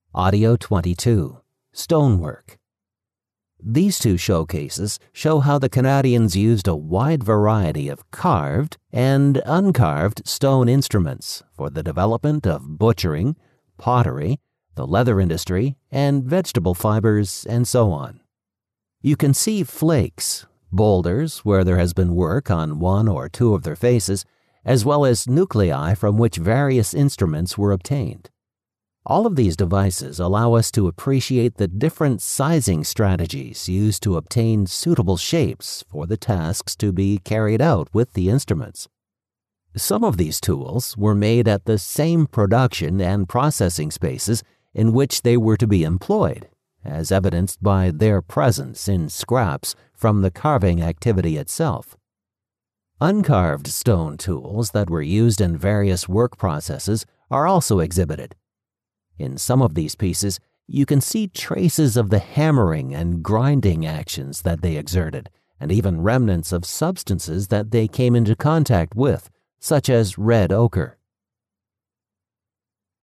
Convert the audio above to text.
Audio 22, Stonework. These two showcases show how the Canadians used a wide variety of carved and uncarved stone instruments for the development of butchering, pottery, the leather industry, and vegetable fibers, and so on. You can see flakes, boulders where there has been work on one or two of their faces, as well as nuclei from which various instruments were obtained. All of these devices allow us to appreciate the different sizing strategies used to obtain suitable shapes for the tasks to be carried out with the instruments. Some of these tools were made at the same production and processing spaces in which they were to be employed, as evidenced by their presence in scraps from the carving activity itself. Uncarved stone tools that were used in various work processes are also exhibited. In some of these pieces, you can see traces of the hammering and grinding actions that they exerted, and even remnants of substances that they came into contact with, such as red ochre.